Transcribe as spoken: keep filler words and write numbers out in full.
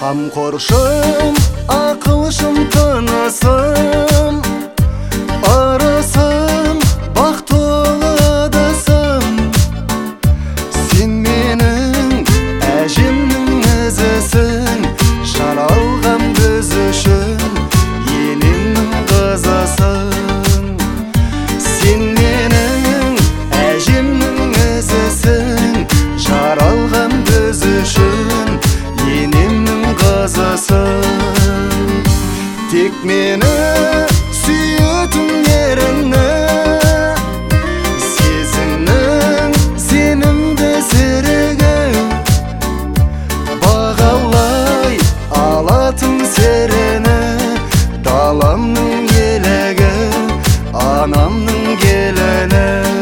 Қамқоршым, ақылшым, тынысым, ырысым, бақ толы ыдысым. Сен менің әжемнің ізісің, жаралғам біз үшін енемнің қызысың. Сен менің әжемнің ізісің, жаралғам біз үшін енемнің қызысың. Тек мені сүйетін еріні, сезімнің сенімді серігі, бағалай алатын серіні, даламның елігі, анамның келіні.